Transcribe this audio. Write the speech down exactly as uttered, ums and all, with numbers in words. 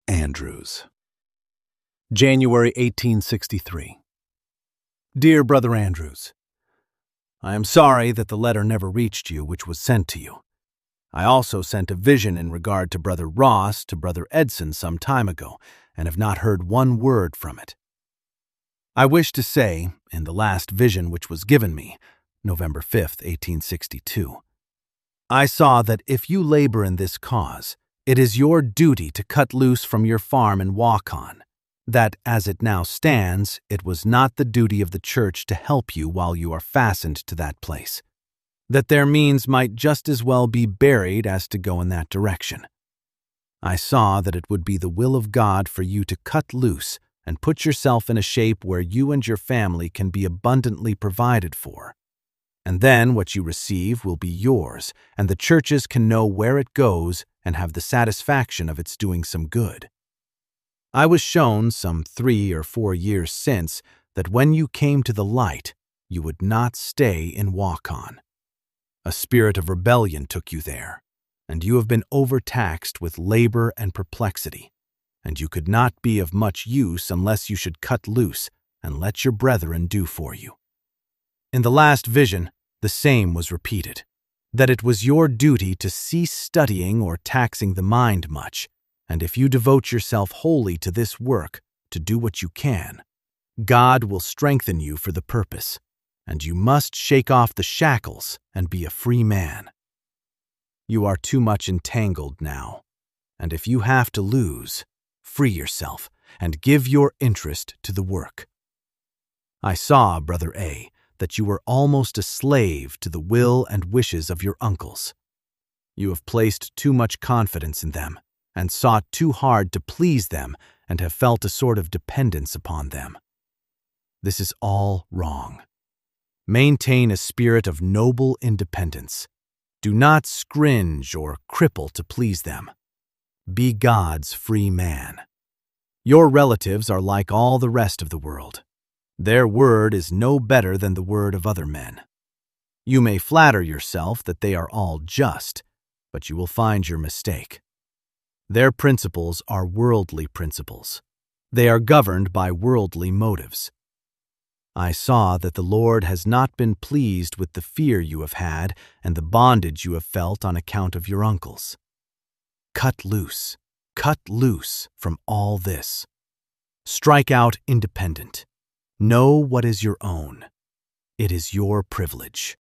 Andrews. January eighteen sixty-three. Dear Brother Andrews, I am sorry that the letter never reached you which was sent to you. I also sent a vision in regard to Brother Ross to Brother Edson some time ago, and have not heard one word from it. I wish to say, in the last vision which was given me, November fifth, eighteen sixty-two, I saw that if you labor in this cause, it is your duty to cut loose from your farm and walk on, that as it now stands, it was not the duty of the church to help you while you are fastened to that place, that their means might just as well be buried as to go in that direction. I saw that it would be the will of God for you to cut loose and put yourself in a shape where you and your family can be abundantly provided for. And then what you receive will be yours, and the churches can know where it goes and have the satisfaction of its doing some good. I was shown some three or four years since that when you came to the light, you would not stay in Waukon. A spirit of rebellion took you there, and you have been overtaxed with labor and perplexity, and you could not be of much use unless you should cut loose and let your brethren do for you. In the last vision, the same was repeated, that it was your duty to cease studying or taxing the mind much, and if you devote yourself wholly to this work, to do what you can, God will strengthen you for the purpose, and you must shake off the shackles and be a free man. You are too much entangled now, and if you have to lose, free yourself and give your interest to the work. I saw, Brother A., that you were almost a slave to the will and wishes of your uncles. You have placed too much confidence in them, and sought too hard to please them, and have felt a sort of dependence upon them. This is all wrong. Maintain a spirit of noble independence. Do not scringe or cripple to please them. Be God's free man. Your relatives are like all the rest of the world. Their word is no better than the word of other men. You may flatter yourself that they are all just, but you will find your mistake. Their principles are worldly principles. They are governed by worldly motives. I saw that the Lord has not been pleased with the fear you have had and the bondage you have felt on account of your uncles. Cut loose, cut loose from all this. Strike out independent. Know what is your own. It is your privilege.